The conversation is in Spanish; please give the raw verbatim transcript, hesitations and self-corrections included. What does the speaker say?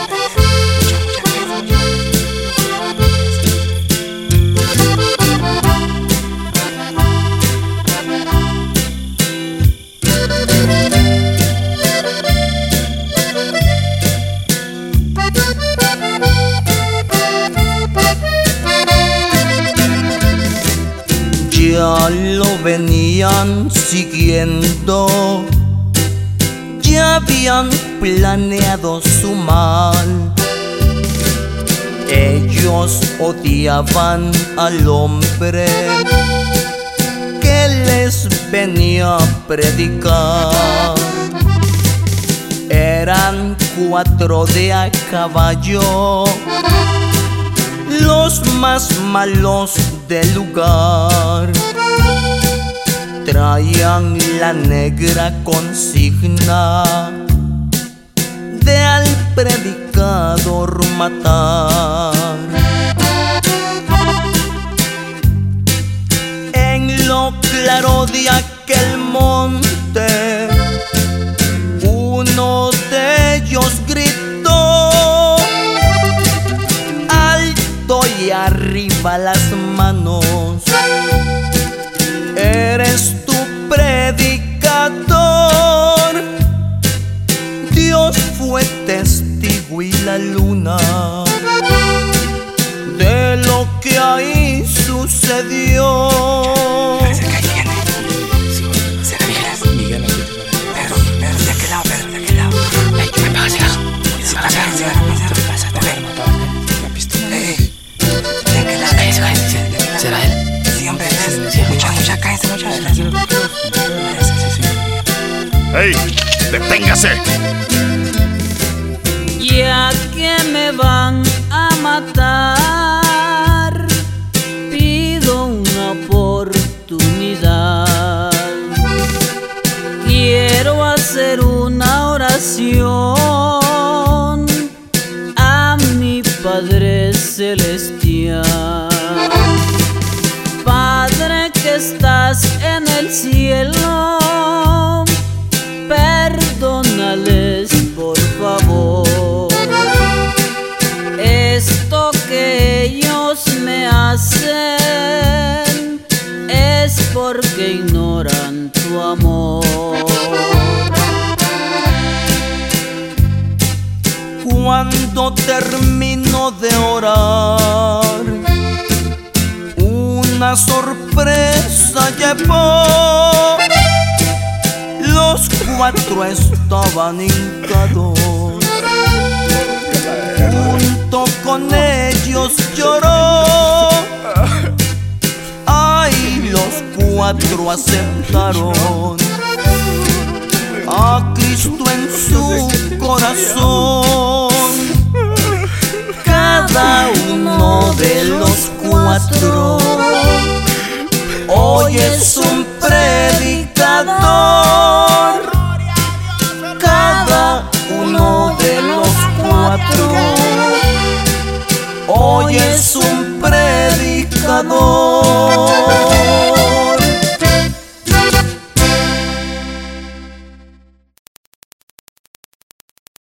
Ya lo venían siguiendo, ya habían planeado su mal. Ellos odiaban al hombre que les venía a predicar. Eran cuatro de a caballo, los más malos del lugar. Traían la negra consigna de al predicador matar. En lo claro de aquel monte, uno de ellos gritó alto y arriba las manos: eres tu predicador. Dios fue testigo y la luna de lo que ahí sucedió. Parece que ahí viene. ¿Será Miguel? Miguel, Pedro, Pedro, de aquel lado, Pedro, de aquel lado. Ey, me paga cigarro. Cigarro, cigarro, cigarro. Pásate, Pedro. La pistola. Ey, de aquel lado. ¿Será él? Sí, hombre, es. Mucha, mucha, cállense, mucha. ¡Ey! ¡Deténgase! Ya que me van a matar, pido una oportunidad. Quiero hacer una oración a mi Padre Celestial. Padre que estás en el cielo, perdónales por favor. Esto que ellos me hacen es porque ignoran tu amor. Cuando termino de orar, una sorpresa llegó. Los cuatro estaban hincados, junto con ellos lloró. Ay, los cuatro aceptaron a Cristo en su corazón.